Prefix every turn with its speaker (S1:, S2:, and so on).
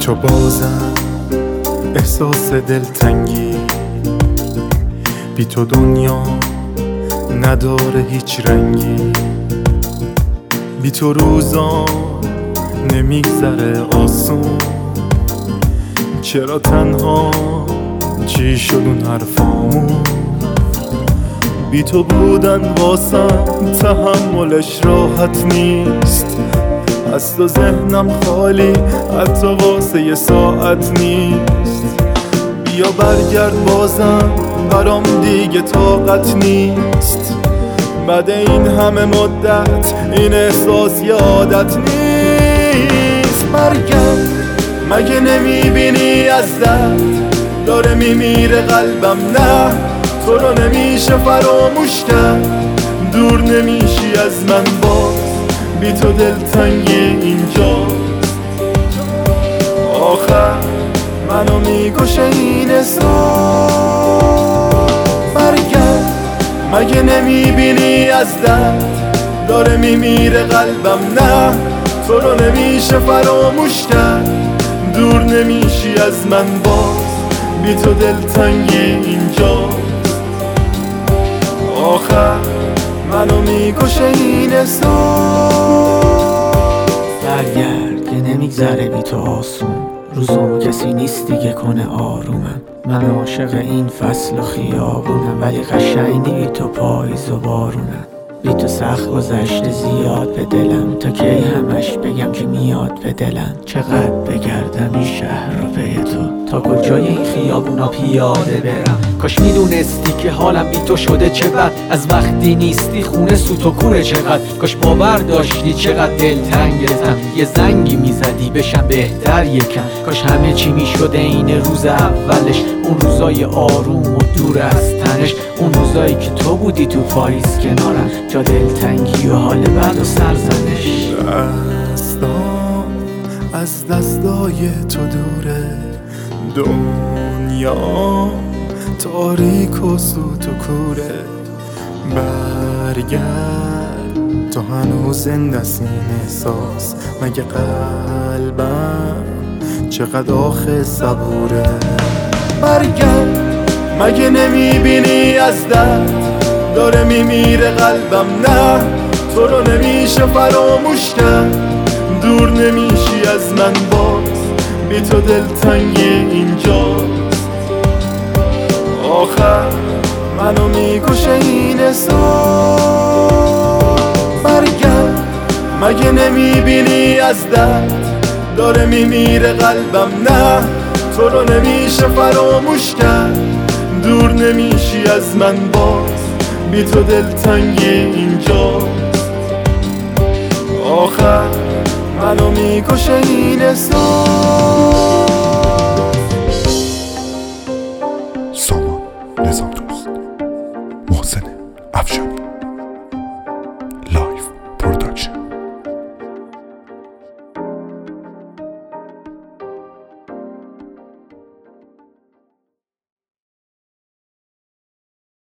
S1: تو بازم احساس دلتنگی، بی تو دنیا نداره هیچ رنگی، بی تو روزا نمیگذره آسون. چرا تنها چی شد اون حرفامون؟ بی تو بودن واسم تحملش راحت نیست، از تو ذهنم خالی حتی واسه یه ساعت نیست. بیا برگرد بازم برام دیگه طاقت نیست، بعد این همه مدت این احساس یه عادت نیست. برگرد، مگه نمیبینی از درد داره میمیره قلبم؟ نه تو رو نمیشه فراموش کرد، دور نمیشی از من باز، بی تو دلتنگی اینجاست. آخر منو میکشه این احساس. برگرد، مگه نمیبینی از درد داره میمیره قلبم؟ نه تو رو نمیشه فراموش کرد، دور نمیشی از من باز، بی تو دلتنگی اینجاست. آخر منو میکشه این احساس.
S2: برگرد که نمیگذره بی تو آسون، روزو کسی نیست دیگه کنه آرومم. من عاشق این فصل و خیابونم، ولی قشنگ بی تو پاییز و بارونم. بی تو سخت گذشته زیاد به دلم، تا کی همش بگم که میاد به دلم. چقدر بگردم این شهر رو پی تو، تا کجای این خیابونا پیاده برم. کاش میدونستی که حالم بی تو شده چه بد، از وقتی نیستی خونه سوت و کوره چقدر. کاش باور داشتی چقدر دلتنگتم، یه زنگی میزدی بشم بهتر یکم. کاش همه چی میشده این روز اولش، اون روزای آروم و دور از تنش، اون روزایی که تو بودی تو پاییز کنارم، جا دلتنگی و حال بد و سرزنش.
S1: دستام از دستای تو دوره، دنیا تاریک و سوت و کوره. برگرد تو هنوز زنده است این احساس، مگه قلبم چقدر آخه صبوره. برگرد، مگه نمیبینی از درد داره میمیره قلبم؟ نه تو رو نمیشه فراموش کرد، دور نمیشی از من باز، بی تو دلتنگی اینجاست. آخر منو میکشه این احساس. برگرد، مگه نمیبینی از درد داره میمیره قلبم؟ نه تو رو نمیشه فراموش کرد، دور نمیشی از من باز، بی تو دلتنگی اینجاست. آخر منو میکشه این احساس.
S3: سامان نظام دوست، محسن افشاری.